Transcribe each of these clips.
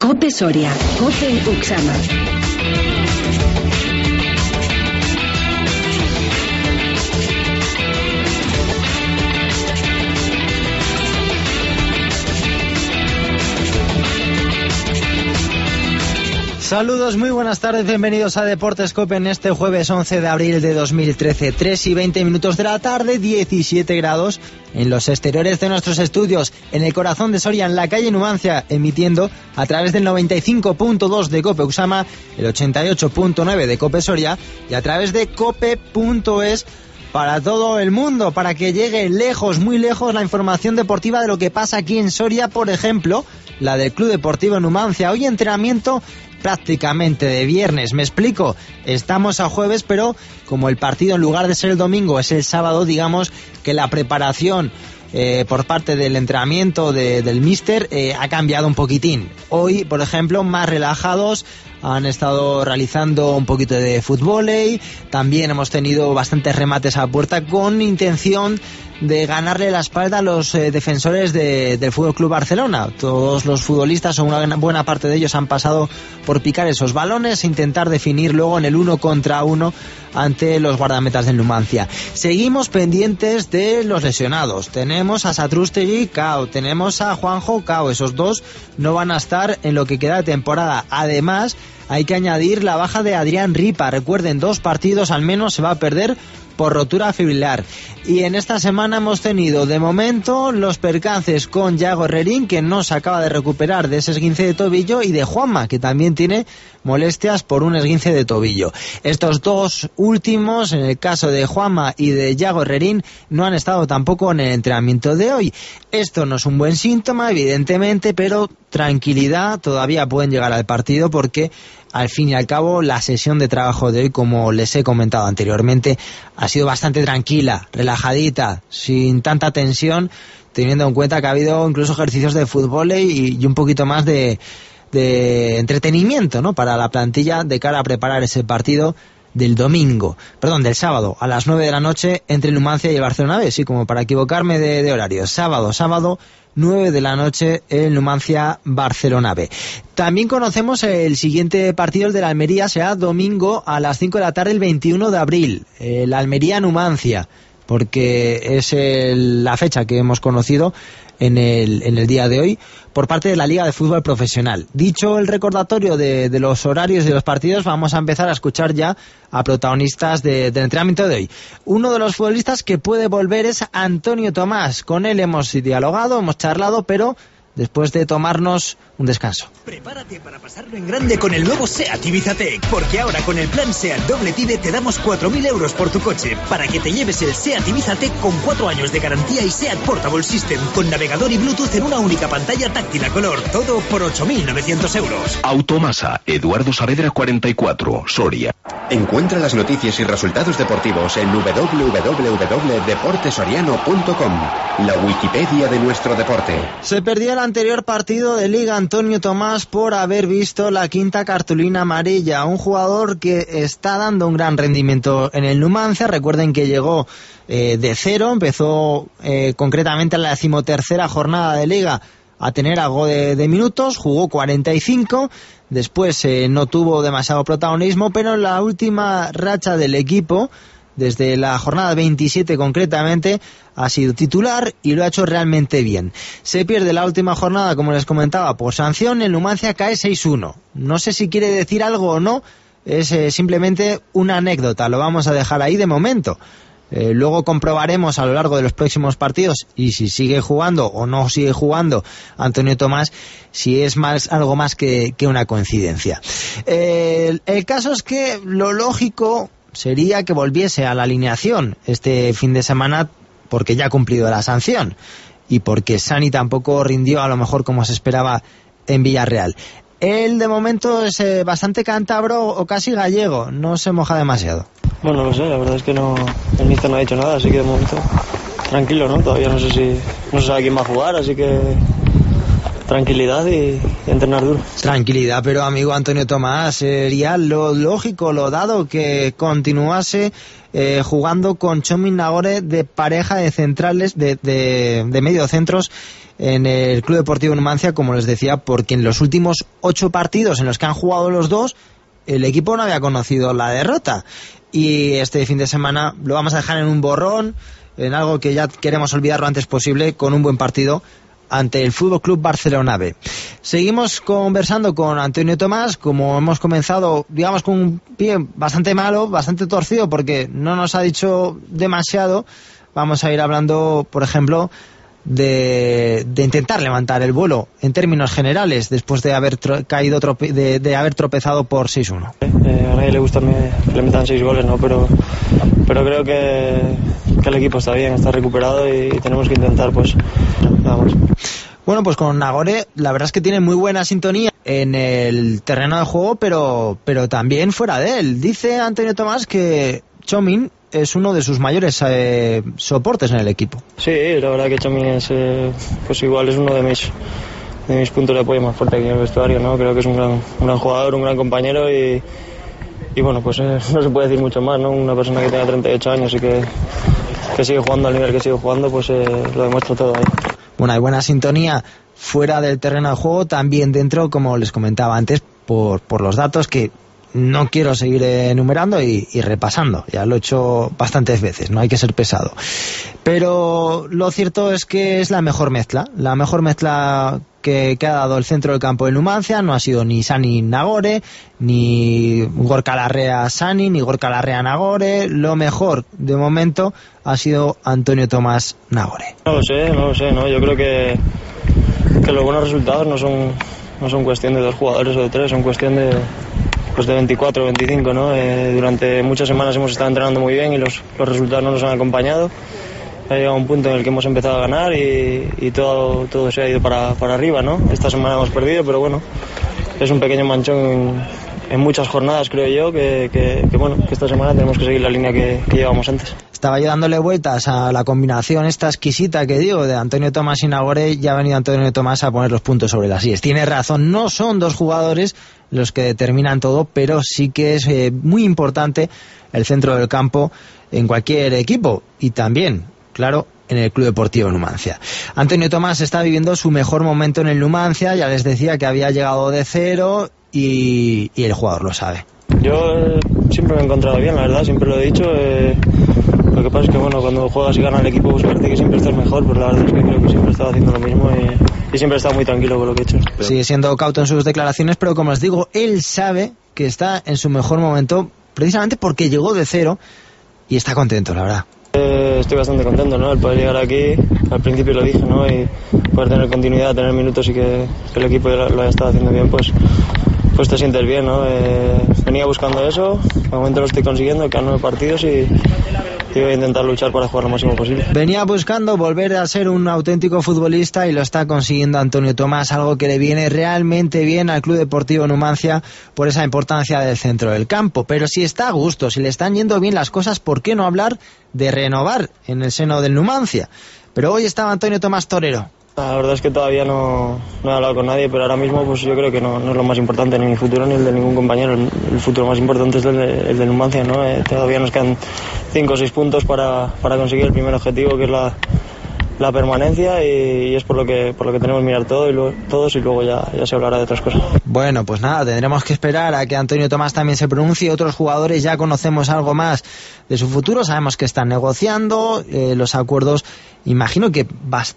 COPE Soria, COPE Uxama. Saludos, muy buenas tardes, bienvenidos a Deportes COPE en este jueves 11 de abril de 2013, 3:20 de la tarde, 17 grados en los exteriores de nuestros estudios, en el corazón de Soria, en la calle Numancia, emitiendo a través del 95.2 de COPE Uxama, el 88.9 de COPE Soria y a través de cope.es para todo el mundo, para que llegue lejos, muy lejos, la información deportiva de lo que pasa aquí en Soria, por ejemplo, la del Club Deportivo Numancia. Hoy entrenamiento prácticamente de viernes, me explico, estamos a jueves, pero como el partido en lugar de ser el domingo es el sábado, digamos que la preparación por parte del entrenamiento del míster ha cambiado un poquitín. Hoy, por ejemplo, más relajados, han estado realizando un poquito de fútbol, también hemos tenido bastantes remates a puerta con intención de ganarle la espalda a los defensores del FC Barcelona. Todos los futbolistas, o una buena parte de ellos, han pasado por picar esos balones e intentar definir luego en el 1 contra 1 ante los guardametas del Numancia. Seguimos pendientes de los lesionados. Tenemos a Satrústegui, cao, tenemos a Juanjo, cao. Esos dos no van a estar en lo que queda de temporada. Además, hay que añadir la baja de Adrián Ripa. Recuerden, 2 partidos al menos se va a perder por rotura fibrilar. Y en esta semana hemos tenido de momento los percances con Yago Herrerín, que no se acaba de recuperar de ese esguince de tobillo, y de Juanma, que también tiene molestias por un esguince de tobillo. Estos dos últimos, en el caso de Juanma y de Yago Herrerín, no han estado tampoco en el entrenamiento de hoy. Esto no es un buen síntoma, evidentemente, pero tranquilidad, todavía pueden llegar al partido porque al fin y al cabo la sesión de trabajo de hoy, como les he comentado anteriormente, ha sido bastante tranquila, relajadita, sin tanta tensión, teniendo en cuenta que ha habido incluso ejercicios de fútbol y un poquito más de entretenimiento, ¿no?, para la plantilla de cara a preparar ese partido del sábado a las 9 de la noche entre el Numancia y el Barcelona B, sí, como para equivocarme de horario. Sábado 9 de la noche el Numancia Barcelona B. También conocemos el siguiente partido, el de la Almería, será domingo a las 5 de la tarde, el 21 de abril, el Almería Numancia, porque es la fecha que hemos conocido en el día de hoy por parte de la Liga de Fútbol Profesional. Dicho el recordatorio de los horarios de los partidos, vamos a empezar a escuchar ya a protagonistas del entrenamiento de hoy. Uno de los futbolistas que puede volver es Antonio Tomás. Con él hemos dialogado, hemos charlado, pero después de tomarnos un descanso. Prepárate para pasarlo en grande con el nuevo SEAT Ibiza Tech, porque ahora con el plan SEAT Doble Tide te damos 4.000 euros por tu coche, para que te lleves el SEAT Ibiza Tech con 4 años de garantía y SEAT Portable System, con navegador y Bluetooth en una única pantalla táctil a color, todo por 8.900 euros. Automasa, Eduardo Saavedra 44, Soria. Encuentra las noticias y resultados deportivos en www.deportesoriano.com, la Wikipedia de nuestro deporte. Se perdió el anterior partido de Liga Antonio Tomás por haber visto la quinta cartulina amarilla. Un jugador que está dando un gran rendimiento en el Numancia. Recuerden que llegó de cero, empezó concretamente en la 13ª jornada de Liga a tener algo de minutos, jugó 45, después no tuvo demasiado protagonismo, pero en la última racha del equipo, desde la jornada 27 concretamente, ha sido titular y lo ha hecho realmente bien. Se pierde la última jornada, como les comentaba, por sanción. El Numancia cae 6-1. No sé si quiere decir algo o no, es simplemente una anécdota, lo vamos a dejar ahí de momento. Luego comprobaremos a lo largo de los próximos partidos y si sigue jugando o no sigue jugando Antonio Tomás, si es algo más que una coincidencia. El caso es que lo lógico sería que volviese a la alineación este fin de semana, porque ya ha cumplido la sanción y porque Sani tampoco rindió a lo mejor como se esperaba en Villarreal. Él de momento es bastante cántabro o casi gallego, no se moja demasiado. Bueno, no lo sé, la verdad es que no, el míster no ha dicho nada, así que de momento tranquilo, ¿no? Todavía no se sabe quién va a jugar, así que tranquilidad y entrenar duro. Tranquilidad, pero amigo Antonio Tomás, sería lo lógico, lo dado que continuase jugando con Txomin Nagore de pareja de centrales, de mediocentros en el Club Deportivo Numancia, como les decía, porque en los últimos 8 partidos en los que han jugado los dos, el equipo no había conocido la derrota. Y este fin de semana lo vamos a dejar en un borrón, en algo que ya queremos olvidar lo antes posible, con un buen partido ante el Fútbol Club Barcelona B. Seguimos conversando con Antonio Tomás, como hemos comenzado, digamos, con un pie bastante malo, bastante torcido, porque no nos ha dicho demasiado. Vamos a ir hablando, por ejemplo, de intentar levantar el vuelo en términos generales después de haber caído de haber tropezado por 6-1. A nadie le gusta que le metan 6 goles, ¿no? Pero creo que el equipo está bien, está recuperado y tenemos que intentar, pues, vamos. Bueno, pues con Nagore la verdad es que tiene muy buena sintonía en el terreno de juego, pero también fuera de él. Dice Antonio Tomás que Txomin es uno de sus mayores soportes en el equipo. Sí, la verdad que Txomin es, pues igual es uno de mis puntos de apoyo más fuertes aquí en el vestuario, ¿no? Creo que es un gran jugador, un gran compañero y bueno, pues no se puede decir mucho más, ¿no? Una persona que tenga 38 años y que sigue jugando al nivel que sigue jugando, pues lo demuestra todo ahí. Bueno, hay buena sintonía fuera del terreno de juego, también dentro, como les comentaba antes, por los datos que no quiero seguir enumerando y repasando. Ya lo he hecho bastantes veces, no hay que ser pesado. Pero lo cierto es que es la mejor mezcla que ha dado el centro del campo de Numancia. No ha sido ni Sani Nagore, ni Gorka Larrea Sani, ni Gorka Larrea Nagore. Lo mejor, de momento, ha sido Antonio Tomás Nagore. No lo sé, ¿no? Yo creo que los buenos resultados no son cuestión de 2 jugadores o de 3, son cuestión de 24 o 25, ¿no? Durante muchas semanas hemos estado entrenando muy bien y los resultados no nos han acompañado. Ha llegado un punto en el que hemos empezado a ganar y todo se ha ido para arriba, ¿no? Esta semana hemos perdido, pero bueno, es un pequeño manchón en muchas jornadas, creo yo, que esta semana tenemos que seguir la línea que llevamos antes. Estaba yo dándole vueltas a la combinación esta exquisita que digo de Antonio Tomás y Nagore, y ha venido Antonio Tomás a poner los puntos sobre las íes. Tiene razón, no son 2 jugadores los que determinan todo, pero sí que es muy importante el centro del campo en cualquier equipo y también, claro, en el Club Deportivo Numancia. Antonio Tomás está viviendo su mejor momento en el Numancia, ya les decía que había llegado de 0 y el jugador lo sabe. Yo siempre me he encontrado bien, la verdad, siempre lo he dicho. Lo que pasa es que bueno, cuando juegas y gana el equipo, pues parece que siempre estás mejor, pero la verdad es que creo que siempre he estado haciendo lo mismo y siempre he estado muy tranquilo con lo que he hecho. Sigue siendo cauto en sus declaraciones, pero como les digo, él sabe que está en su mejor momento precisamente porque llegó de 0 y está contento, la verdad. Estoy bastante contento, ¿no? El poder llegar aquí, al principio lo dije, ¿no? Y poder tener continuidad, tener minutos y que el equipo lo haya estado haciendo bien, pues te sientes bien, ¿no? Venía buscando eso, de momento lo estoy consiguiendo, quedan 9 partidos y voy a intentar luchar para jugar lo máximo posible. Venía buscando volver a ser un auténtico futbolista y lo está consiguiendo Antonio Tomás, algo que le viene realmente bien al Club Deportivo Numancia por esa importancia del centro del campo. Pero si está a gusto, si le están yendo bien las cosas, ¿por qué no hablar de renovar en el seno del Numancia? Pero hoy estaba Antonio Tomás torero. La verdad es que todavía no he hablado con nadie, pero ahora mismo pues yo creo que no es lo más importante ni mi futuro ni el de ningún compañero. El futuro más importante es el de Numancia, ¿no? Todavía nos quedan 5 o 6 puntos para conseguir el primer objetivo, que es la permanencia, y es por lo que tenemos que mirar todos y luego ya se hablará de otras cosas. Bueno, pues nada, tendremos que esperar a que Antonio Tomás también se pronuncie. Otros jugadores ya conocemos algo más de su futuro, sabemos que están negociando los acuerdos, imagino que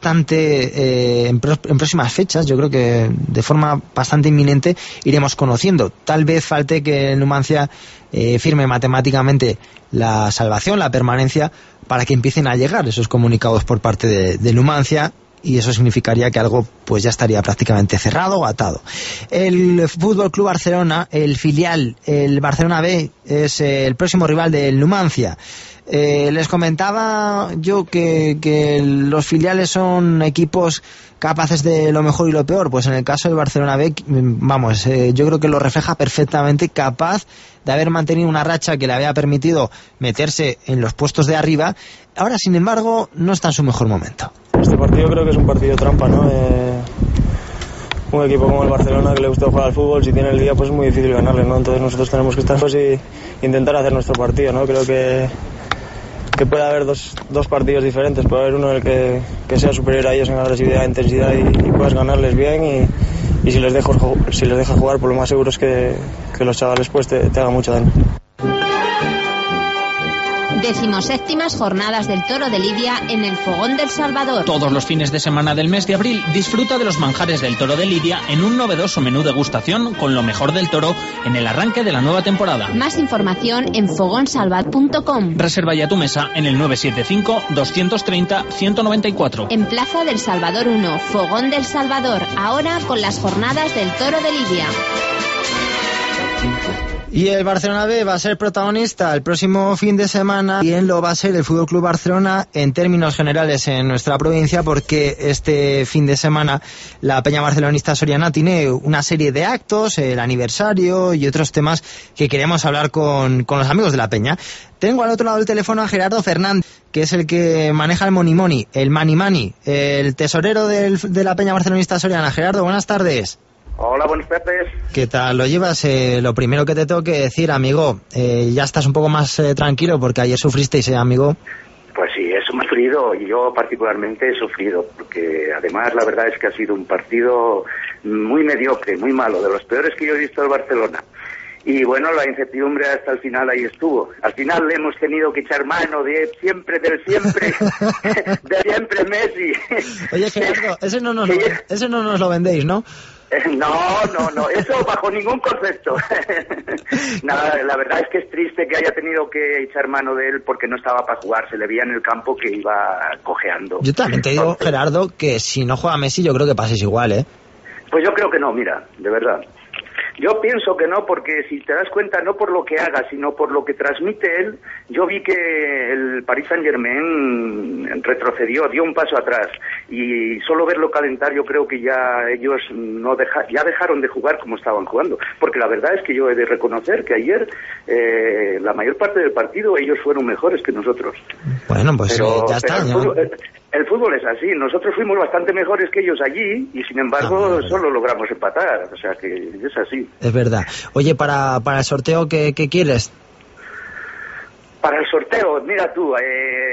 bastante en próximas fechas, yo creo que de forma bastante inminente iremos conociendo. Tal vez falte que el Numancia firme matemáticamente la salvación, la permanencia, para que empiecen a llegar esos comunicados por parte de Numancia, y eso significaría que algo pues ya estaría prácticamente cerrado o atado. El Fútbol Club Barcelona, el filial, el Barcelona B, es el próximo rival del Numancia. Les comentaba yo que los filiales son equipos capaces de lo mejor y lo peor. Pues en el caso del Barcelona B, vamos, yo creo que lo refleja perfectamente, capaz de haber mantenido una racha que le había permitido meterse en los puestos de arriba. Ahora, sin embargo, no está en su mejor momento. Este partido creo que es un partido trampa, ¿no? un equipo como el Barcelona, que le gusta jugar al fútbol, si tiene el día, pues es muy difícil ganarle, ¿no? Entonces nosotros tenemos que estar y intentar hacer nuestro partido, ¿no? Creo que puede haber dos partidos diferentes, puede haber uno en el que sea superior a ellos en agresividad e intensidad y puedas ganarles bien y si les dejas jugar, pues lo más seguro es que los chavales pues te hagan mucho daño. 17ª Jornadas del Toro de Lidia en el Fogón del Salvador. Todos los fines de semana del mes de abril disfruta de los manjares del Toro de Lidia en un novedoso menú degustación con lo mejor del toro en el arranque de la nueva temporada. Más información en fogonsalvat.com. Reserva ya tu mesa en el 975-230-194. En Plaza del Salvador 1, Fogón del Salvador, ahora con las Jornadas del Toro de Lidia. Y el Barcelona B va a ser protagonista el próximo fin de semana. Bien lo va a ser el FC Barcelona en términos generales en nuestra provincia, porque este fin de semana la Peña Barcelonista Soriana tiene una serie de actos, el aniversario y otros temas que queremos hablar con los amigos de la Peña. Tengo al otro lado del teléfono a Gerardo Fernández, que es el que maneja el Money Money, el Money Money, el tesorero de la Peña Barcelonista Soriana. Gerardo, buenas tardes. Hola, buenas tardes. ¿Qué tal lo llevas? Lo primero que te tengo que decir, amigo, ya estás un poco más tranquilo porque ayer sufristeis, amigo. Pues sí, he sufrido, y yo particularmente he sufrido, porque además la verdad es que ha sido un partido muy mediocre, muy malo, de los peores que yo he visto del Barcelona. Y bueno, la incertidumbre hasta el final ahí estuvo. Al final le hemos tenido que echar mano del siempre de siempre Messi. Oye, Gerardo, ese no nos lo vendéis, ¿no? No, eso bajo ningún concepto. Nada, la verdad es que es triste que haya tenido que echar mano de él porque no estaba para jugar, se le veía en el campo que iba cojeando. Yo también te digo, Gerardo, que si no juega Messi yo creo que pases igual, ¿eh? Pues yo creo que no, mira, de verdad. Yo pienso que no, porque si te das cuenta, no por lo que haga, sino por lo que transmite él. Yo vi que el Paris Saint-Germain retrocedió, dio un paso atrás, y solo verlo calentar yo creo que ya ellos ya dejaron de jugar como estaban jugando, porque la verdad es que yo he de reconocer que ayer la mayor parte del partido ellos fueron mejores que nosotros. Bueno, pues ya está. El fútbol es así, nosotros fuimos bastante mejores que ellos allí y sin embargo solo logramos empatar, o sea que es así. Es verdad. Oye, para el sorteo, ¿qué quieres? Para el sorteo, mira tú, a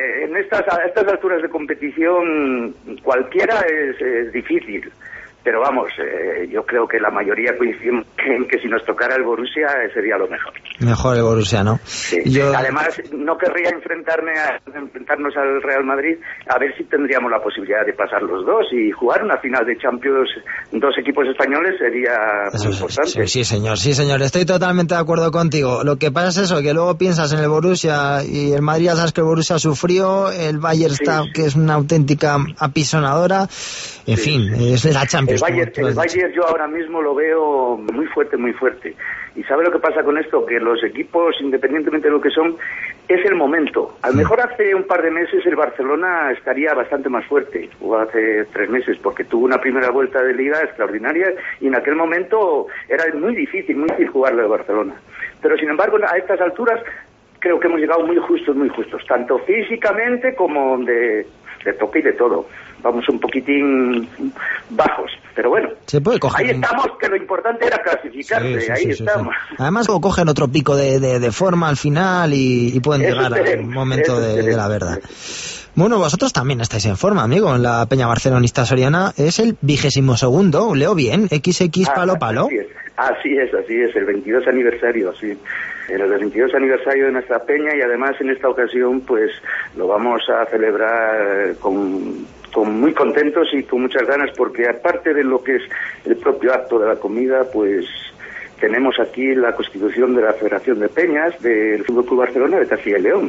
estas alturas de competición cualquiera es difícil. Pero vamos, yo creo que la mayoría coincidimos en que si nos tocara el Borussia sería lo mejor. Mejor el Borussia, ¿no? Sí. Además, no querría enfrentarnos al Real Madrid, a ver si tendríamos la posibilidad de pasar los dos y jugar una final de Champions, dos equipos españoles sería muy importante. Sí, señor, estoy totalmente de acuerdo contigo. Lo que pasa es eso, que luego piensas en el Borussia y el Madrid, ya sabes que el Borussia sufrió, el Bayern que es una auténtica apisonadora, en fin, es la Champions. El Bayern yo ahora mismo lo veo muy fuerte, muy fuerte. ¿Y sabe lo que pasa con esto? Que los equipos, independientemente de lo que son, es el momento. A lo mejor hace un par de meses el Barcelona estaría bastante más fuerte, o hace 3 meses, porque tuvo una primera vuelta de liga extraordinaria y en aquel momento era muy difícil jugarlo de Barcelona. Pero sin embargo, a estas alturas creo que hemos llegado muy justos, tanto físicamente como de toque y de todo. Vamos un poquitín bajos, pero bueno, se puede coger. Ahí estamos, que lo importante era clasificarse, estamos. Sí. Además, cogen otro pico de forma al final y pueden llegar al momento de la verdad. Bueno, vosotros también estáis en forma, amigo, en la Peña Barcelonista Soriana. Es el 22º, leo bien, XX palo. Así es, el 22 aniversario, sí. El 22 aniversario de nuestra Peña, y además en esta ocasión pues lo vamos a celebrar con muy contentos y con muchas ganas, porque aparte de lo que es el propio acto de la comida, pues tenemos aquí la constitución de la Federación de Peñas del Fútbol Club Barcelona de Castilla y León.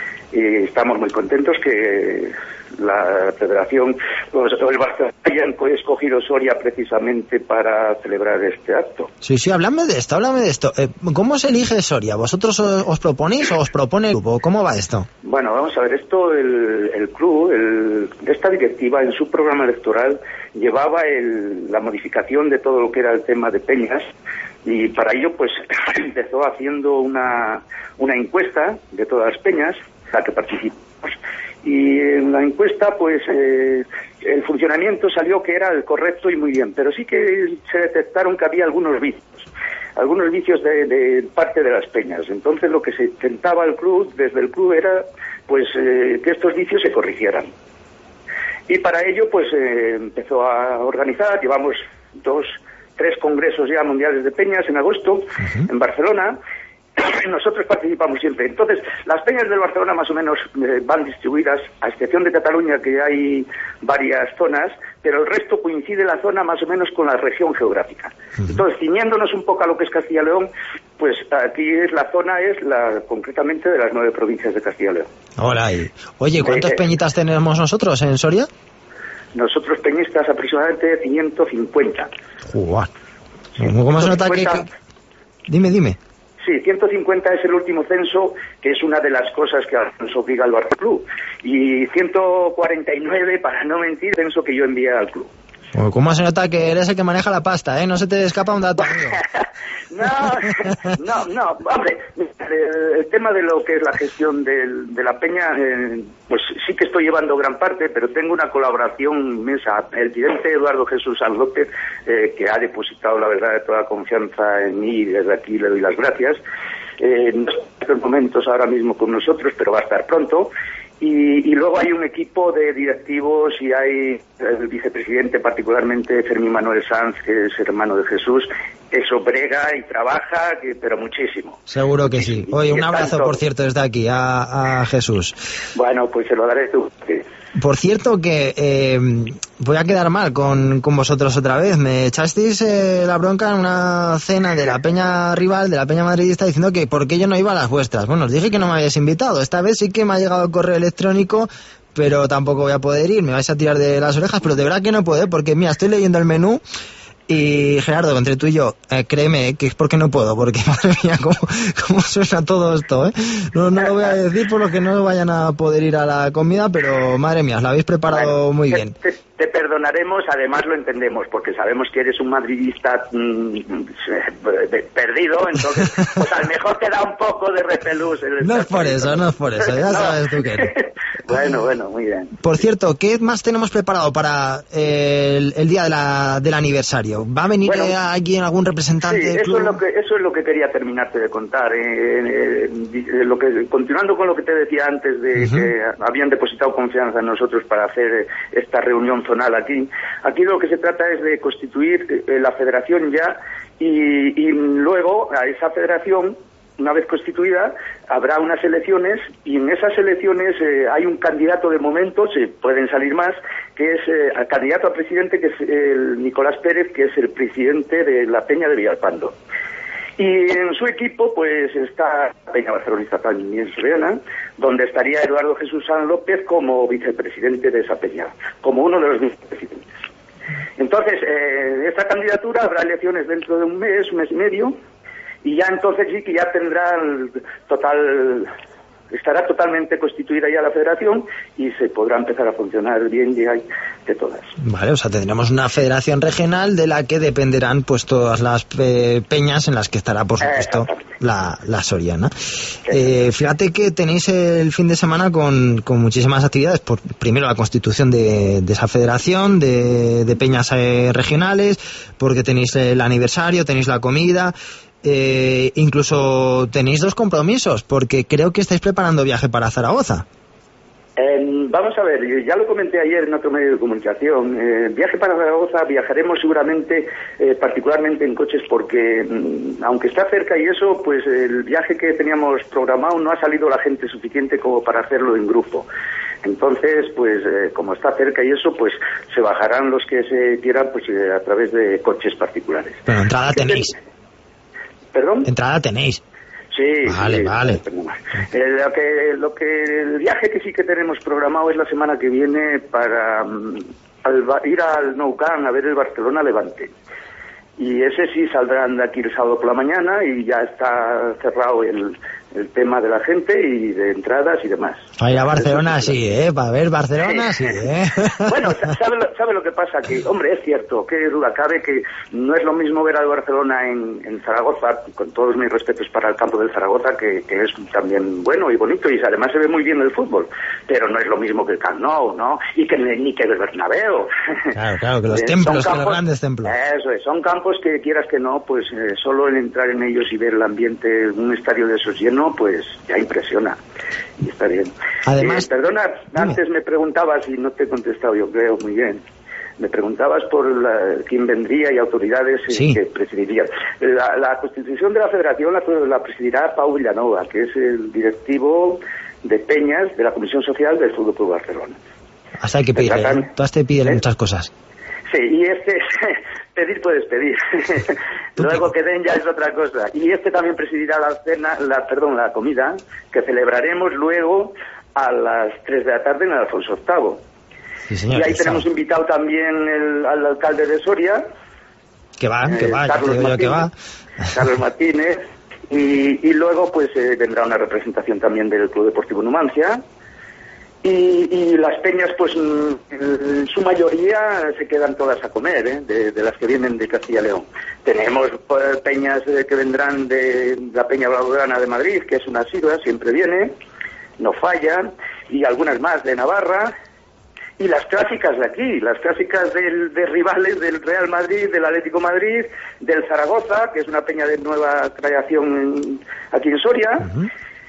Y estamos muy contentos que la Federación, el Barcelona, hayan escogido Soria precisamente para celebrar este acto. Sí, háblame de esto. ¿Cómo se elige Soria? ¿Vosotros os proponéis o os propone el grupo? ¿Cómo va esto? Bueno, vamos a ver, esto el club, esta directiva en su programa electoral llevaba la modificación de todo lo que era el tema de peñas, y para ello pues empezó haciendo una encuesta de todas las peñas la que participamos, Y en la encuesta, pues, el funcionamiento salió que era el correcto y muy bien, pero sí que se detectaron que había algunos vicios de parte de las peñas. Entonces lo que se intentaba desde el club era, pues, que estos vicios se corrigieran. Y para ello, pues, empezó a organizar, llevamos 3 congresos ya mundiales de peñas en agosto, en Barcelona. Nosotros participamos siempre. Entonces, las peñas del Barcelona más o menos van distribuidas, a excepción de Cataluña, que hay varias zonas, pero el resto coincide la zona más o menos con la región geográfica. Entonces, ciñéndonos un poco a lo que es Castilla y León, pues aquí concretamente de las 9 provincias de Castilla y León. Hola. Oye, ¿cuántas peñitas tenemos nosotros en Soria? Nosotros peñistas aproximadamente 150. ¡Jugar! Sí, ¿cómo se nota que...? Dime. Sí, 150 es el último censo, que es una de las cosas que nos obliga al Barça Club. Y 149, para no mentir, censo que yo envié al club. ¿Cómo se nota que eres el que maneja la pasta, No se te escapa un dato, amigo. No, hombre, el tema de lo que es la gestión de la peña, pues sí que estoy llevando gran parte, pero tengo una colaboración inmensa. El presidente Eduardo Jesús Sanz López, que ha depositado la verdad de toda confianza en mí, y desde aquí le doy las gracias. No está en estos momentos ahora mismo con nosotros, pero va a estar pronto. Y luego hay un equipo de directivos y hay el vicepresidente, particularmente Fermín Manuel Sanz, que es hermano de Jesús. Eso brega y trabaja, pero muchísimo. Seguro que sí. Oye, un abrazo, por cierto, desde aquí a Jesús. Bueno, pues se lo daré tú. Sí. Por cierto que voy a quedar mal con vosotros otra vez. Me echasteis la bronca en una cena de la peña rival, de la peña madridista, diciendo que por qué yo no iba a las vuestras. Bueno, os dije que no me habíais invitado. Esta vez sí que me ha llegado el correo electrónico, pero tampoco voy a poder ir. Me vais a tirar de las orejas, pero de verdad que no puedo, porque mira, estoy leyendo el menú. Y Gerardo, entre tú y yo, créeme que es porque no puedo, porque madre mía, cómo suena todo esto, No lo voy a decir por lo que no vayan a poder ir a la comida, pero madre mía, os la habéis preparado muy bien. Te perdonaremos, además lo entendemos, porque sabemos que eres un madridista perdido, entonces, pues a lo mejor te da un poco de repelús. No es por eso, ya sabes tú que no. Bueno, muy bien. Por cierto, ¿qué más tenemos preparado para el día del aniversario? ¿Va a venir alguien, algún representante del club? Eso es lo que quería terminarte de contar. Continuando con lo que te decía antes de que habían depositado confianza en nosotros para hacer esta reunión zonal aquí lo que se trata es de constituir la federación ya y luego a esa federación, una vez constituida, habrá unas elecciones y en esas elecciones hay un candidato de momento, se pueden salir más, que es el candidato a presidente, que es el Nicolás Pérez, que es el presidente de la Peña de Villalpando. Y en su equipo, pues, está la Peña Barcelonista también Soriana, donde estaría Eduardo Jesús Sanz López como vicepresidente de esa peña, como uno de los vicepresidentes. Entonces, esta candidatura habrá elecciones dentro de un mes y medio, y ya entonces sí que ya tendrá estará totalmente constituida ya la federación y se podrá empezar a funcionar bien ya de todas. Vale, o sea, tendremos una federación regional de la que dependerán pues todas las peñas en las que estará, por supuesto, la Soriana. Fíjate que tenéis el fin de semana con muchísimas actividades. Primero la constitución de esa federación de peñas regionales, porque tenéis el aniversario, tenéis la comida. Incluso tenéis 2 compromisos, porque creo que estáis preparando viaje para Zaragoza. Vamos a ver, ya lo comenté ayer en otro medio de comunicación. Viaje para Zaragoza, viajaremos seguramente, particularmente en coches, porque aunque está cerca y eso, pues el viaje que teníamos programado no ha salido la gente suficiente como para hacerlo en grupo. Entonces, pues como está cerca y eso, pues se bajarán los que se quieran pues a través de coches particulares. Pero entrada tenéis. ¿Perdón? Entrada tenéis. Sí, vale. El viaje que sí que tenemos programado es la semana que viene para ir al Nou Camp a ver el Barcelona Levante. Y ese sí saldrán de aquí el sábado por la mañana y ya está cerrado el tema de la gente y de entradas y demás. Para ir a Barcelona sí, para ver Barcelona sí, Bueno, ¿sabe lo que pasa? Que, hombre, es cierto, que duda cabe que no es lo mismo ver al Barcelona en Zaragoza, con todos mis respetos para el campo del Zaragoza, que es también bueno y bonito, y además se ve muy bien el fútbol, pero no es lo mismo que el Camp Nou, ¿no? Y ni que el Bernabéu. Claro, que los templos, que los grandes templos. Eso es, son campos que quieras que no, pues solo el entrar en ellos y ver el ambiente, un estadio de esos lleno, pues ya impresiona. Y está bien. Además, perdona, antes me preguntabas y no te he contestado, yo creo, muy bien. Me preguntabas por quién vendría y autoridades que presidirían. La constitución de la federación la presidirá Pau Villanova, que es el directivo de Peñas de la Comisión Social del Fútbol Club Barcelona. Hasta hay que pedirle, todas te piden muchas cosas. Sí, y pedir puedes pedir. Luego que den ya es otra cosa. Y también presidirá la comida que celebraremos luego a las 3 de la tarde en el Alfonso VIII. Sí, señor, y ahí tenemos invitado también al alcalde de Soria. Que va, Carlos Martínez. Y luego pues vendrá una representación también del Club Deportivo Numancia. Y las peñas, pues en su mayoría se quedan todas a comer, de las que vienen de Castilla y León. Tenemos peñas que vendrán de la Peña Blaugrana de Madrid, que es una sigla, siempre viene, no falla, y algunas más de Navarra, y las clásicas de aquí, las clásicas de rivales del Real Madrid, del Atlético Madrid, del Zaragoza, que es una peña de nueva creación aquí en Soria. Uh-huh.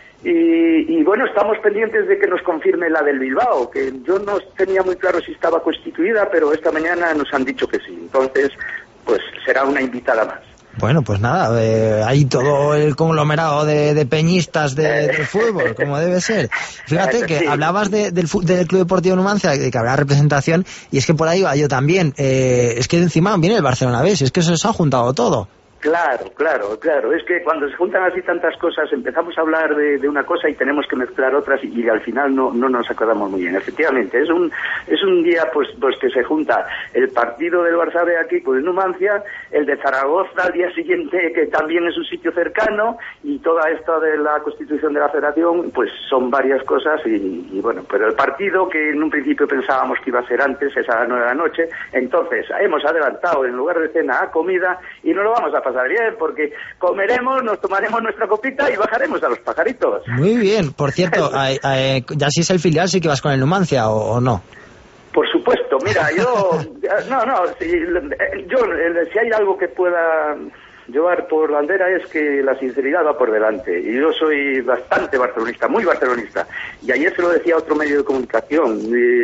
Y bueno, estamos pendientes de que nos confirme la del Bilbao, que yo no tenía muy claro si estaba constituida, pero esta mañana nos han dicho que sí. Entonces, pues será una invitada más. Bueno, pues nada, hay todo el conglomerado de peñistas del fútbol, como debe ser. Fíjate que hablabas del Club Deportivo Numancia, de que habrá representación, y es que por ahí va yo también. Es que encima viene el Barcelona B, es que se ha juntado todo. Claro. Es que cuando se juntan así tantas cosas, empezamos a hablar de una cosa y tenemos que mezclar otras y al final no nos acordamos muy bien. Efectivamente, es un día pues que se junta el partido del Barça B aquí con el Numancia, el de Zaragoza al día siguiente, que también es un sitio cercano, y toda esta de la constitución de la federación, pues son varias cosas y bueno, pero el partido que en un principio pensábamos que iba a ser antes, es a las 9 de la noche, entonces hemos adelantado en lugar de cena a comida y no lo vamos a pasar bien, porque comeremos, nos tomaremos nuestra copita y bajaremos a los pajaritos. Muy bien, por cierto, ya si es el filial, sí que vas con el Numancia o no. Por supuesto, mira, si hay algo que pueda llevar por bandera es que la sinceridad va por delante, y yo soy bastante barcelonista, muy barcelonista, y ayer se lo decía a otro medio de comunicación.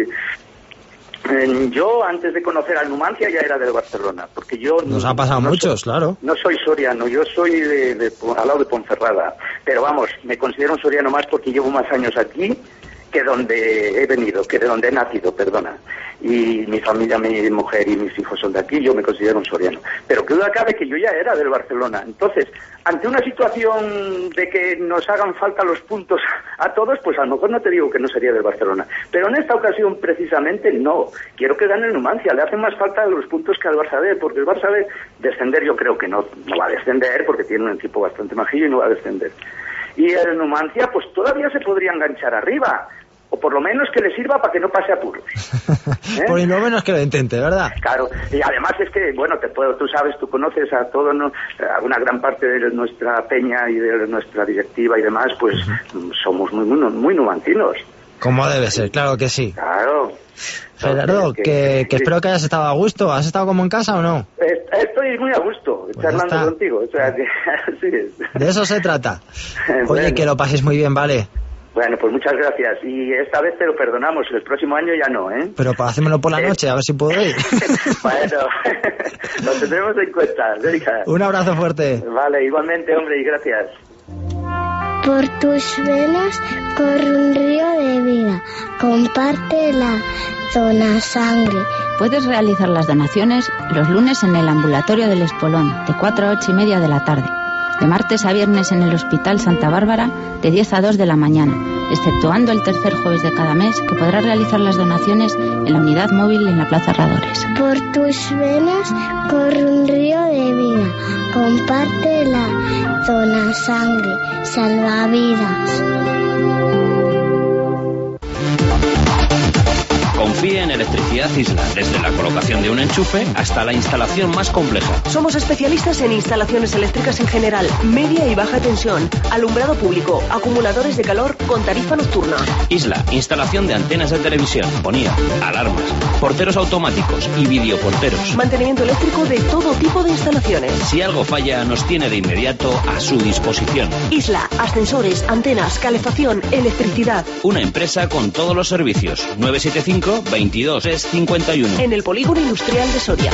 Yo, antes de conocer al Numancia, ya era del Barcelona, porque yo... Nos ha pasado muchos, claro. No soy soriano, yo soy al lado de Ponferrada, pero vamos, me considero un soriano más porque llevo más años aquí que donde he venido, que de donde he nacido, perdona. Y mi familia, mi mujer y mis hijos son de aquí, yo me considero un soriano. Pero que duda cabe que yo ya era del Barcelona. Entonces, ante una situación de que nos hagan falta los puntos a todos, pues a lo mejor no te digo que no sería del Barcelona. Pero en esta ocasión, precisamente, no. Quiero que gane el Numancia. Le hacen más falta los puntos que al Barça B, porque el Barça B, descender yo creo que no va a descender, porque tiene un equipo bastante majillo y no va a descender. Y el Numancia, pues todavía se podría enganchar arriba, o por lo menos que le sirva para que no pase apuros. Por lo menos que lo intente, ¿verdad? Claro, y además es que, bueno, tú sabes, tú conoces a todo, ¿no? A una gran parte de nuestra peña y de nuestra directiva y demás, pues somos muy numantinos. Como debe ser, claro que sí. Claro. Gerardo, que espero que hayas estado a gusto. ¿Has estado como en casa o no? Estoy muy a gusto, pues charlando contigo. O sea, que así es. De eso se trata. Oye, que lo pases muy bien, ¿vale? Bueno, pues muchas gracias. Y esta vez te lo perdonamos, el próximo año ya no, ¿eh? Pero para hacérmelo por la noche, a ver si puedo ir. Bueno, lo tendremos en cuenta. Venga. Un abrazo fuerte. Vale, igualmente, hombre, y gracias. Por tus venas corre un río de vida. Compártela, dona sangre. Puedes realizar las donaciones los lunes en el ambulatorio del Espolón, de 4 a 8:30 de la tarde. De martes a viernes en el Hospital Santa Bárbara, de 10 a 2 de la mañana, exceptuando el tercer jueves de cada mes, que podrás realizar las donaciones en la unidad móvil en la Plaza Radores. Por tus venas corre un río de vida. Compártela, Zona Sangre, salvavidas. Confíe en Electricidad Isla, desde la colocación de un enchufe hasta la instalación más compleja. Somos especialistas en instalaciones eléctricas en general, media y baja tensión, alumbrado público, acumuladores de calor con tarifa nocturna. Isla, instalación de antenas de televisión, ponía, alarmas, porteros automáticos y videoporteros. Mantenimiento eléctrico de todo tipo de instalaciones. Si algo falla, nos tiene de inmediato a su disposición. Isla, ascensores, antenas, calefacción, electricidad. Una empresa con todos los servicios. 975 22 351. En el Polígono Industrial de Soria.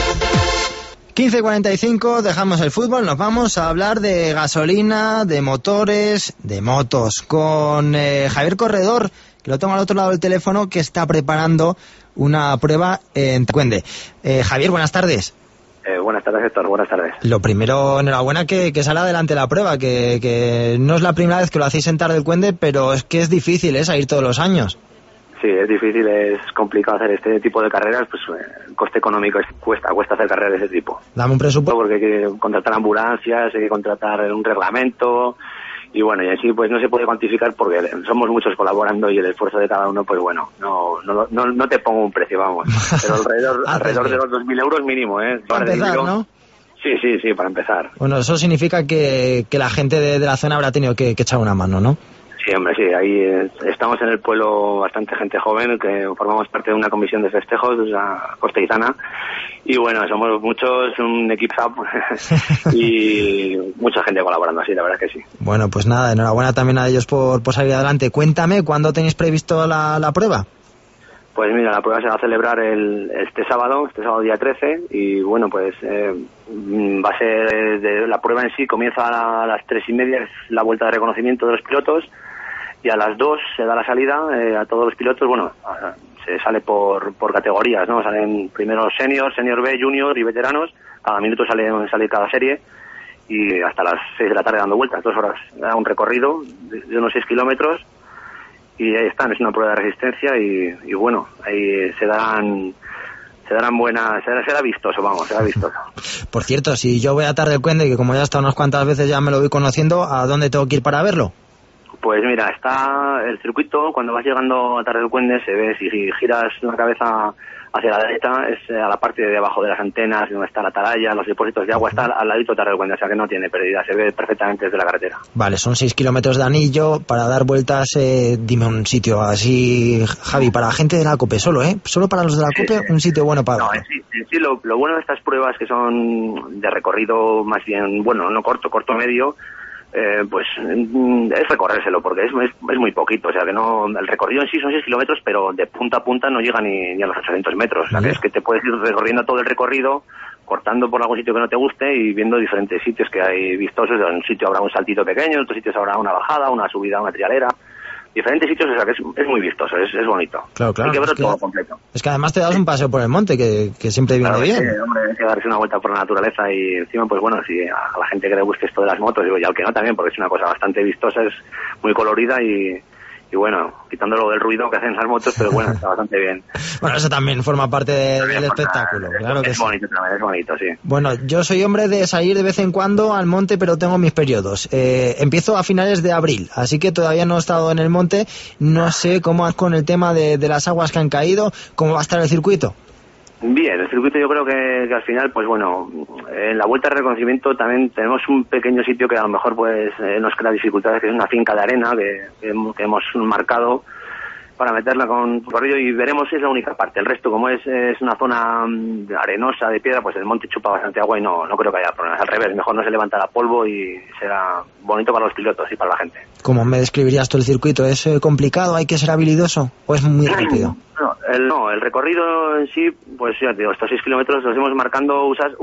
15:45, dejamos el fútbol, nos vamos a hablar de gasolina, de motores, de motos, con Javier Corredor, que lo tengo al otro lado del teléfono, que está preparando una prueba en Tarcuende. Javier, buenas tardes. Buenas tardes, Héctor, buenas tardes. Lo primero, enhorabuena que sale adelante la prueba, que no es la primera vez que lo hacéis en Tarcuende, pero es que es difícil, salir todos los años. Sí, es difícil, es complicado hacer este tipo de carreras, pues el coste económico cuesta hacer carreras de ese tipo. Dame un presupuesto. Porque hay que contratar ambulancias, hay que contratar un reglamento, y bueno, y así pues no se puede cuantificar porque somos muchos colaborando y el esfuerzo de cada uno, pues bueno, no te pongo un precio, vamos, pero alrededor de los 2.000 euros mínimo, Para empezar, ¿no? Sí, para empezar. Bueno, eso significa que la gente de la zona habrá tenido que echar una mano, ¿no? Sí, hombre, sí, ahí estamos en el pueblo bastante gente joven que formamos parte de una comisión de festejos, la Costeizana, y bueno, somos muchos, un equipo y mucha gente colaborando así, la verdad que sí. Bueno, pues nada, enhorabuena también a ellos por salir adelante. Cuéntame, ¿cuándo tenéis previsto la prueba? Pues mira, la prueba se va a celebrar este sábado día 13, y bueno, pues va a ser la prueba en sí comienza a las 3:30, es la vuelta de reconocimiento de los pilotos, y a las 2 se da la salida a todos los pilotos. Bueno, se sale por categorías, ¿no? Salen primero senior B, junior y veteranos. Cada minuto sale cada serie, y hasta las 6 de la tarde dando vueltas, 2 horas. Da un recorrido de unos 6 kilómetros, y ahí están, es una prueba de resistencia, y bueno, ahí será vistoso, será vistoso. Por cierto, si yo voy a Tarcuende, que como ya he estado unas cuantas veces ya me lo voy conociendo, ¿a dónde tengo que ir para verlo? Pues mira, está el circuito, cuando vas llegando a Tarcuende se ve, si giras la cabeza hacia la derecha, es a la parte de abajo de las antenas, donde está la atalaya, los depósitos de agua, está al ladito de Tarcuende, o sea que no tiene pérdida, se ve perfectamente desde la carretera. Vale, son 6 kilómetros de anillo para dar vueltas. Dime un sitio así, Javi, para la gente de la COPE solo, solo para los de la COPE, un sitio bueno para... No, sí, lo bueno de estas pruebas, que son de recorrido más bien, bueno, no corto medio, pues es recorrérselo, porque es muy poquito, o sea que no, el recorrido en sí son 6 kilómetros, pero de punta a punta no llega ni a los 800 metros, o sea, que es que te puedes ir recorriendo todo el recorrido, cortando por algún sitio que no te guste y viendo diferentes sitios que hay vistosos. En un sitio habrá un saltito pequeño, en otros sitios habrá una bajada, una subida, una trialera, diferentes sitios, o sea que es muy vistoso, es bonito. Claro, hay que verlo todo completo. Es que además te das un paseo por el monte, que siempre viene bien. Sí, hombre, hay que darse una vuelta por la naturaleza, y encima, pues bueno, si a la gente que le guste esto de las motos, digo, y al que no también, porque es una cosa bastante vistosa, es muy colorida, y bueno, quitándolo del ruido que hacen las motos, pero bueno, está bastante bien. Bueno, eso también forma parte del espectáculo, claro que sí. Es bonito, sí. Bueno, yo soy hombre de salir de vez en cuando al monte, pero tengo mis periodos. Empiezo a finales de abril, así que todavía no he estado en el monte, no sé cómo es con el tema de las aguas que han caído, cómo va a estar el circuito. Bien, el circuito yo creo que al final, pues bueno, en la vuelta de reconocimiento también tenemos un pequeño sitio que a lo mejor pues nos crea dificultades, que es una finca de arena que hemos marcado para meterla con corrido, y veremos si es la única parte. El resto, como es una zona arenosa, de piedra, pues el monte chupa bastante agua y no creo que haya problemas. Al revés, mejor no se levantará polvo y será bonito para los pilotos y para la gente. ¿Cómo me describirías tú el circuito? ¿Es complicado? ¿Hay que ser habilidoso? ¿O es muy rápido? El recorrido en sí, pues ya te digo, estos 6 kilómetros los hemos marcando, usas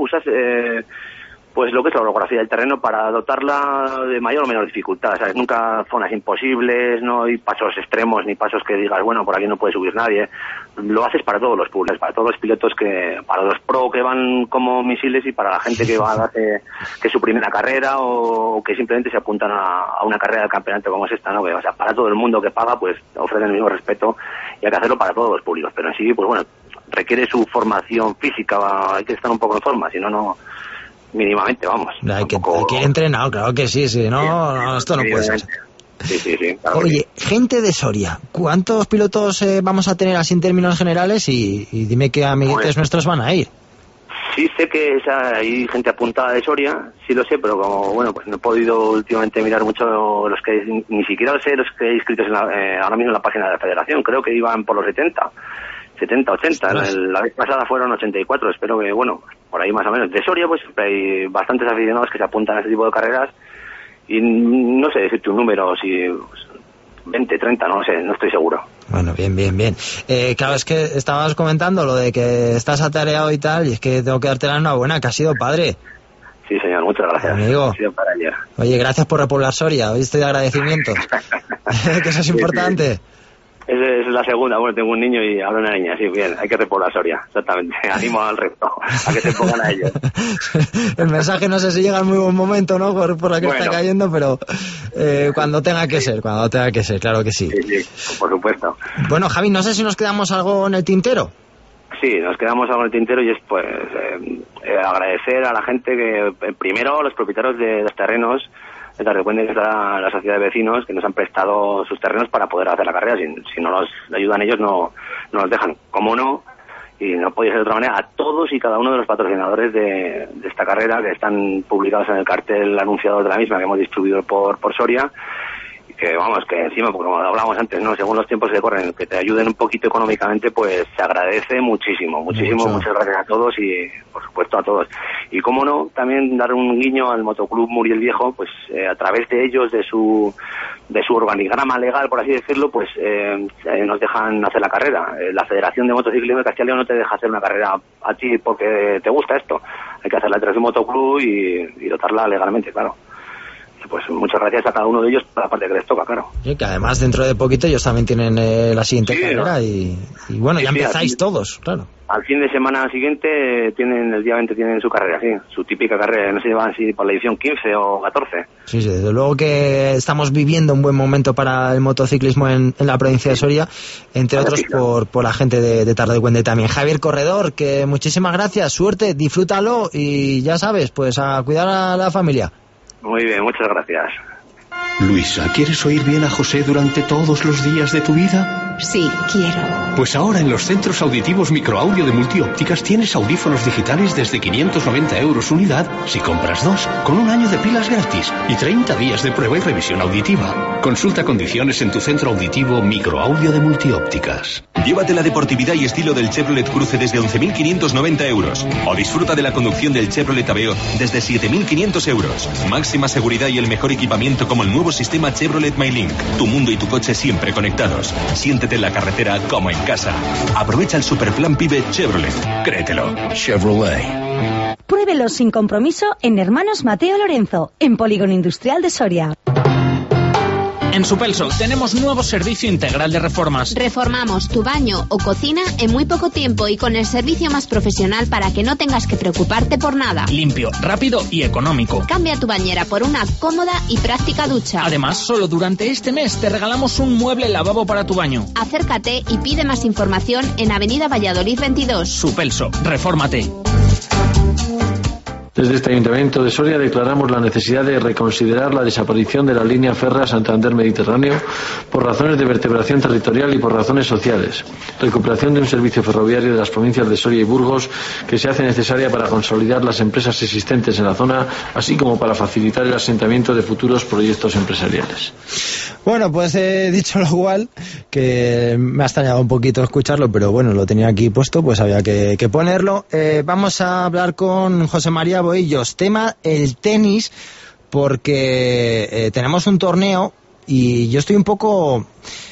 pues lo que es la orografía del terreno para dotarla de mayor o menor dificultad, ¿sabes? Nunca zonas imposibles, no hay pasos extremos ni pasos que digas, bueno, por aquí no puede subir nadie. Lo haces para todos los públicos, para todos los pilotos, para los pro que van como misiles, y para la gente que va a darse que es su primera carrera, o que simplemente se apuntan a una carrera del campeonato como es esta, ¿no? Que, o sea, para todo el mundo que paga, pues ofrecen el mismo respeto, y hay que hacerlo para todos los públicos, pero en sí, pues bueno, requiere su formación física, hay que estar un poco en forma, si no mínimamente, vamos. Hay que ir entrenado, claro que sí, no, esto no puede ser. Sí, claro. Oye, gente de Soria, ¿cuántos pilotos vamos a tener así en términos generales? Y dime qué amiguitos nuestros van a ir. Sí sé que hay gente apuntada de Soria, sí lo sé, pero como, bueno, pues no he podido últimamente mirar mucho los que, ni siquiera sé los que hay inscritos ahora mismo en la página de la federación, creo que iban por los 70, 80, la vez pasada fueron 84, espero que, bueno, por ahí más o menos. De Soria, pues hay bastantes aficionados que se apuntan a este tipo de carreras, y no sé decirte un número, si 20, 30, no sé, no estoy seguro. Bueno, bien. Claro, es que estabas comentando lo de que estás atareado y tal, y es que tengo que darte la enhorabuena, que has sido padre. Sí, señor, muchas gracias. Amigo. Ha sido para ayer. Oye, gracias por repoblar Soria, hoy estoy de agradecimientos. Que eso es importante. Sí. Esa es la segunda, bueno, tengo un niño y ahora una niña, sí, bien, hay que repoblar Soria, exactamente, animo al resto a que se pongan a ellos. El mensaje no sé si llega en muy buen momento, ¿no? Por la que está cayendo, pero cuando tenga que ser, claro que sí. Sí, por supuesto. Bueno, Javi, no sé si nos quedamos algo en el tintero. Sí, nos quedamos algo en el tintero y es pues agradecer a la gente que, primero, a los propietarios de los terrenos, de Tardepuente, que está la sociedad de vecinos, que nos han prestado sus terrenos para poder hacer la carrera. Si no nos ayudan ellos, no nos dejan. ¿Cómo no? Y no podía ser de otra manera. A todos y cada uno de los patrocinadores de esta carrera, que están publicados en el cartel anunciado de la misma, que hemos distribuido por Soria, y que vamos, que encima, como hablábamos antes, no, según los tiempos que corren, que te ayuden un poquito económicamente, pues se agradece muchísimo. Muchas gracias a todos y, por supuesto, a todos. Y cómo no, también dar un guiño al Motoclub Muriel Viejo, pues a través de ellos, de su organigrama legal, por así decirlo, pues nos dejan hacer la carrera. La Federación de Motociclismo de Castilla y León no te deja hacer una carrera a ti porque te gusta esto. Hay que hacerla a través de un motoclub y dotarla legalmente, claro. Pues muchas gracias a cada uno de ellos por la parte que les toca, claro. Sí, que además dentro de poquito ellos también tienen la siguiente carrera, ¿no? y bueno, ya empezáis todos, claro. Al fin de semana siguiente el día 20 tienen su carrera, sí, su típica carrera, no sé si van así por la edición 15 o 14. Sí, desde luego que estamos viviendo un buen momento para el motociclismo en la provincia de Soria, entre otros por la gente de Tardecuende también. Javier Corredor, que muchísimas gracias, suerte, disfrútalo y ya sabes, pues a cuidar a la familia. Muy bien, muchas gracias. Luisa, ¿quieres oír bien a José durante todos los días de tu vida? Sí, quiero. Pues ahora en los centros auditivos Microaudio de Multiópticas tienes audífonos digitales desde 590 € unidad si compras 2, con un año de pilas gratis y 30 días de prueba y revisión auditiva. Consulta condiciones en tu centro auditivo Microaudio de Multiópticas. Llévate la deportividad y estilo del Chevrolet Cruze desde 11.590 €. O disfruta de la conducción del Chevrolet Aveo desde 7.500 €. Máxima seguridad y el mejor equipamiento como el nuevo sistema Chevrolet MyLink. Tu mundo y tu coche siempre conectados. Siéntete en la carretera como en casa. Aprovecha el Superplan PIBE Chevrolet. Créetelo. Chevrolet. Pruébelo sin compromiso en Hermanos Mateo Lorenzo, en Polígono Industrial de Soria. En Supelso tenemos nuevo servicio integral de reformas. Reformamos tu baño o cocina en muy poco tiempo y con el servicio más profesional para que no tengas que preocuparte por nada. Limpio, rápido y económico. Cambia tu bañera por una cómoda y práctica ducha. Además, solo durante este mes te regalamos un mueble lavabo para tu baño. Acércate y pide más información en Avenida Valladolid 22. Supelso, refórmate. Desde este Ayuntamiento de Soria declaramos la necesidad de reconsiderar la desaparición de la línea férrea Santander-Mediterráneo por razones de vertebración territorial y por razones sociales. Recuperación de un servicio ferroviario de las provincias de Soria y Burgos que se hace necesaria para consolidar las empresas existentes en la zona, así como para facilitar el asentamiento de futuros proyectos empresariales. Bueno, pues he dicho lo cual, que me ha extrañado un poquito escucharlo, pero bueno, lo tenía aquí puesto, pues había que ponerlo. Vamos a hablar con José María Boillos, tema el tenis, porque tenemos un torneo y yo estoy un poco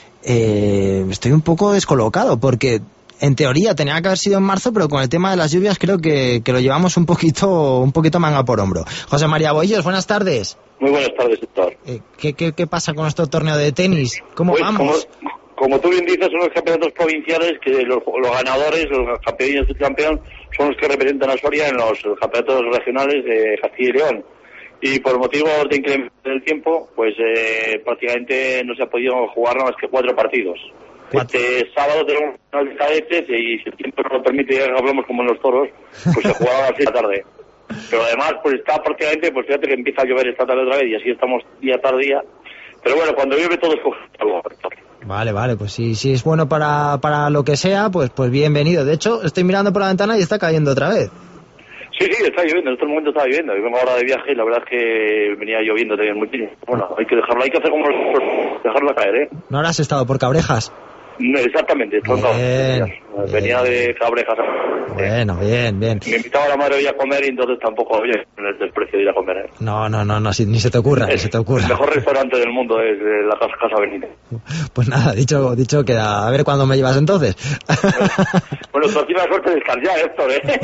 descolocado, porque en teoría tenía que haber sido en marzo, pero con el tema de las lluvias creo que lo llevamos un poquito manga por hombro. José María Boillos, buenas tardes. Muy buenas tardes, doctor. ¿Qué pasa con nuestro torneo de tenis? ¿Cómo pues vamos? Como tú bien dices, son los campeonatos provinciales que los ganadores, los campeones y subcampeón, son los que representan a Soria en los campeonatos regionales de Castilla y León. Y por motivos de incremento del tiempo, pues prácticamente no se ha podido jugar más que 4 partidos. Este sábado tenemos una de cadetes y si el tiempo nos lo permite, ya hablamos como en los toros, pues se jugaba a las 6 de la tarde. Pero además, pues está prácticamente, pues fíjate que empieza a llover esta tarde otra vez y así estamos día tras día. Pero bueno, cuando llueve todo es algo. Vale, pues si es bueno para lo que sea, pues bienvenido. De hecho, estoy mirando por la ventana y está cayendo otra vez. Sí, está lloviendo, en estos momentos está lloviendo. Yo vengo ahora de viaje y la verdad es que venía lloviendo también muchísimo. Bueno, hay que dejarlo, hay que hacer como dejarlo caer, ¿eh? ¿No habrás estado por Cabrejas? No, exactamente, venía de Cabrejas. Bueno, bien. Me invitaba a la madre hoy a comer y entonces tampoco había el desprecio de ir a comer, ¿eh? No, ni se te ocurra, El mejor restaurante del mundo es la Casa Avenida. Pues nada, dicho queda. A ver cuándo me llevas entonces. Bueno, tú tienes la suerte de estar ya, Héctor, ¿eh?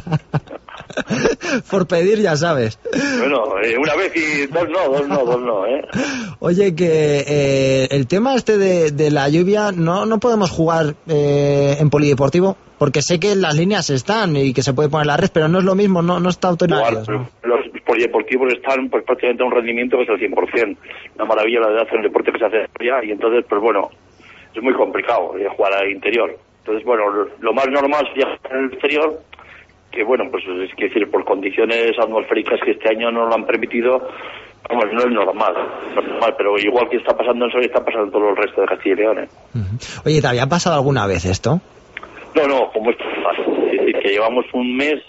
Por pedir, ya sabes. Bueno, una vez y dos no, ¿eh? Oye, que el tema de la lluvia, no podemos jugar en polideportivo, porque sé que las líneas están y que se puede poner la red, pero no es lo mismo, no está autorizado. Igual, los polideportivos están pues prácticamente a un rendimiento que es el 100%. Una maravilla la de hacer el deporte que se hace allá, y entonces, pues bueno, es muy complicado jugar al interior. Entonces, bueno, lo más normal sería jugar en el exterior, que bueno, pues es decir, por condiciones atmosféricas que este año no lo han permitido, vamos, no es normal, pero igual que está pasando en Soria, está pasando en todo el resto de Castilla y León, ¿eh? Oye, ¿te había pasado alguna vez esto? No, como esto pasa. Es decir, que llevamos un mes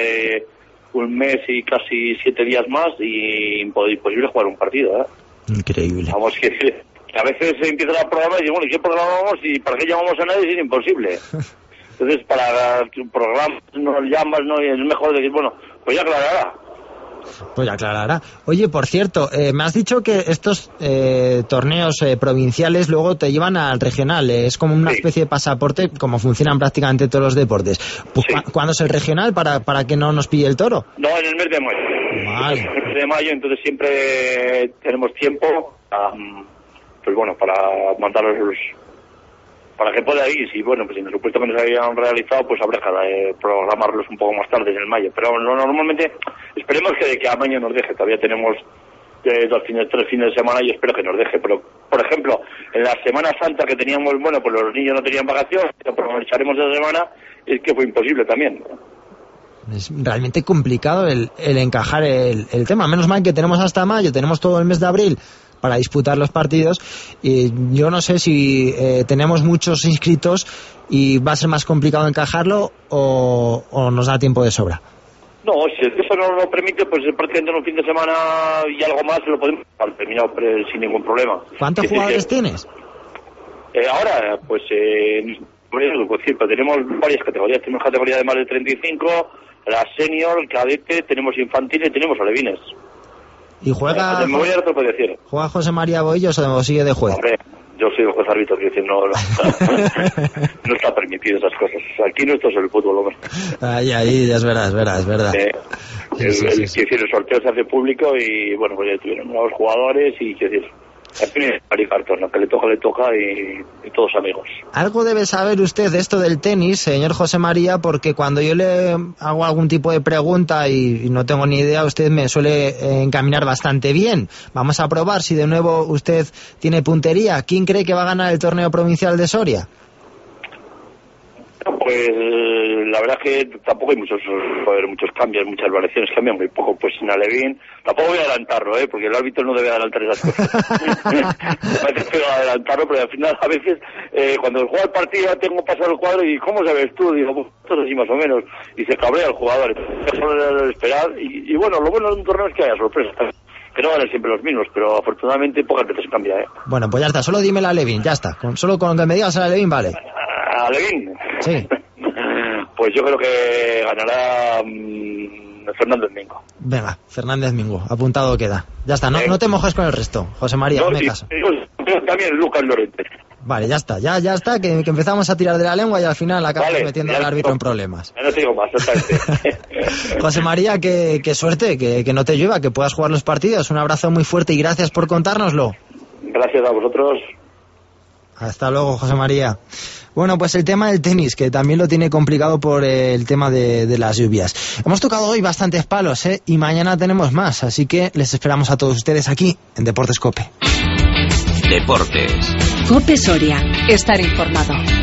y casi 7 días más y imposible jugar un partido, ¿eh? Increíble. Vamos, que a veces se empieza la programa y digo, bueno, ¿y qué programamos y para qué llamamos a nadie? Es imposible. Entonces, para un programa no llamas, ¿no? Y es mejor decir, bueno, pues ya aclarará. Oye, por cierto, me has dicho que estos torneos provinciales luego te llevan al regional. Es como una especie de pasaporte, como funcionan prácticamente todos los deportes. Pues, ¿cuándo es el regional para que no nos pille el toro? No, en el mes de mayo. Vale. En el mes de mayo, entonces siempre tenemos tiempo, pues bueno, para mandarlos para que pueda ir. Si bueno, pues si supuestamente se habían realizado, pues habrá que programarlos un poco más tarde en el mayo. Pero normalmente esperemos que a mayo nos deje. Todavía tenemos 3 fines de semana y espero que nos deje. Pero, por ejemplo, en la Semana Santa que teníamos, bueno, pues los niños no tenían vacaciones, aprovecharemos esa semana, es que fue imposible también. Es realmente complicado el encajar el tema. Menos mal que tenemos hasta mayo, tenemos todo el mes de abril para disputar los partidos, y yo no sé si tenemos muchos inscritos y va a ser más complicado encajarlo o nos da tiempo de sobra. No, si eso no lo permite, pues prácticamente en un fin de semana y algo más lo podemos terminar sin ningún problema. ¿Cuántos jugadores tienes? Ahora, pues tenemos varias categorías. Tenemos categoría de más de 35, la senior, cadete, tenemos infantil y tenemos alevines. ¿Y juega José María Boillos o sigue de juez? Hombre, yo soy el juez árbitro, quiero decir, no está permitido esas cosas. Aquí no esto es el fútbol, hombre. Ahí, es verdad. El sorteo se hace público y bueno, pues ya tuvieron nuevos jugadores y quiero decir, al fin y cartón, lo que le toca y todos amigos. Algo debe saber usted de esto del tenis, señor José María, porque cuando yo le hago algún tipo de pregunta y no tengo ni idea, usted me suele encaminar bastante bien. Vamos a probar si de nuevo usted tiene puntería. ¿Quién cree que va a ganar el torneo provincial de Soria? Pues la verdad es que tampoco hay muchos cambios, muchas variaciones, cambian muy poco. Pues sin Alevín, tampoco voy a adelantarlo, porque el árbitro no debe adelantar esas cosas. Parece que voy a adelantarlo, pero al final a veces cuando juega el partido tengo pasado el cuadro y ¿cómo sabes tú? Digo, pues esto es así más o menos, y se cabrea el jugador, mejor esperar, y bueno, lo bueno de un torneo es que haya sorpresas, que no van a ser siempre los mismos, pero afortunadamente pocas veces cambia, Bueno, pues ya está, solo dime la Alevín, ya está, solo con que me digas a la Alevín vale. ¿Alevín? Sí. Pues yo creo que ganará Fernández Mingo. Venga, Fernández Mingo, apuntado queda. Ya está, no te mojes con el resto, José María, hazme caso. También Lucas Lorente. Vale, ya está, que empezamos a tirar de la lengua y al final acabamos metiendo al árbitro en problemas. Ya no te digo más, José María, que suerte, que no te llueva, que puedas jugar los partidos. Un abrazo muy fuerte y gracias por contárnoslo. Gracias a vosotros. Hasta luego, José María. Bueno, pues el tema del tenis, que también lo tiene complicado por el tema de las lluvias. Hemos tocado hoy bastantes palos, y mañana tenemos más, así que les esperamos a todos ustedes aquí en Deportes COPE. Deportes. COPE Soria. Estar informado.